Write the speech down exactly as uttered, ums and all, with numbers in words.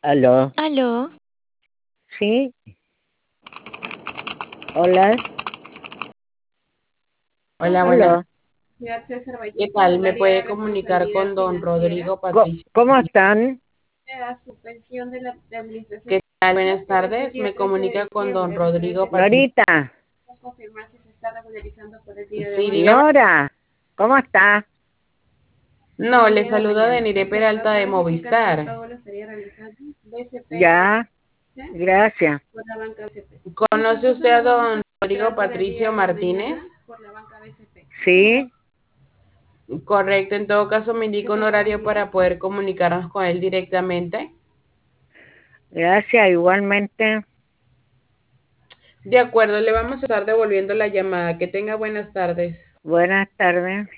Aló, Aló, sí, hola, Hola, buenas. aló. ¿Qué tal? ¿Me puede comunicar con don Rodrigo Co- Patricio? ¿Cómo están? ¿Qué tal? Buenas tardes. Me comunica con don Rodrigo Patricio. Norita, Sí, dígame. Nora, ¿cómo está? No, le saluda Denire Peralta de Movistar. Ya, gracias. ¿Conoce usted a don Rodrigo Patricio Martínez? Sí, Correcto, en todo caso me indica un horario para poder comunicarnos con él directamente. gracias, igualmente. De acuerdo, le vamos a estar devolviendo la llamada. Que tenga buenas tardes. Buenas tardes.